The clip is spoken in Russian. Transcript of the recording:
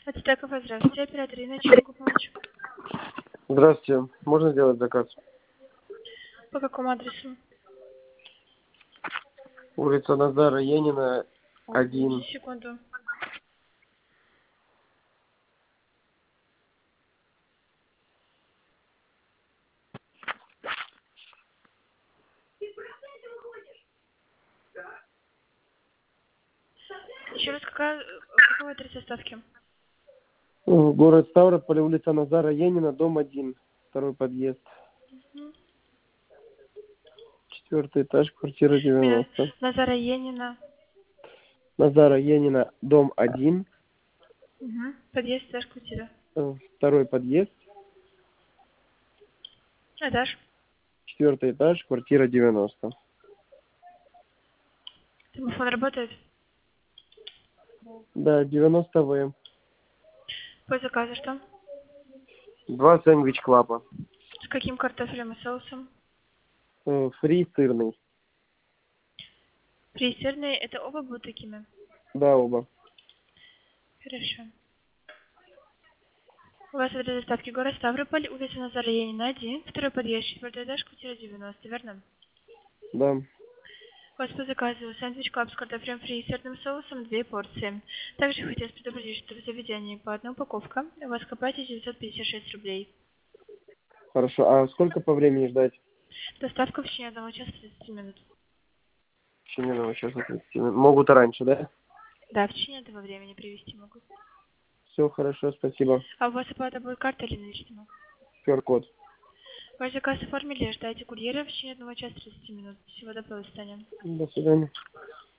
Ацтеков, здравствуйте, оператор Инна, чем могу помочь? Здравствуйте. Можно сделать заказ? По какому адресу? Улица Назара Енина, 1. Секунду. Еще раз, какой адрес доставки? Город Ставрополь, улица Назара Енина, дом 1. Второй подъезд. Угу. 4 этаж, квартира 90. Назара Енина. Назара Енина, дом 1. Угу. Подъезд, этаж, квартира. Второй подъезд. Этаж. 4 этаж, квартира 90. Телефон работает? Да, 90 В. По заказу что? 2 сэндвич клапа. С каким картофелем и соусом? Фри сырный. Фри сырные, это оба будут такими? Да, оба. Хорошо. У вас адрес доставки город Ставрополь, улица Назара Енина, 1, второй подъезд, 4 этаж, квартира 90, верно? Да. У вас по заказу сэндвич клаб с картофелем фри и сырным соусом 2 порции. Также хотелось предупредить, что в заведении по одной упаковка у вас к оплате 956 рублей. Хорошо. А сколько по времени ждать? Доставка в течение 1 часа 30 минут. В течение 1 часа 30 минут. Могут и раньше, да? Да, в течение этого времени привезти могут. Все хорошо, спасибо. А у вас оплата будет картой или наличными? QR-код. Ваш заказ оформили, ждайте курьера в течение 1 часа 30 минут. Всего доброго, до свидания. До свидания.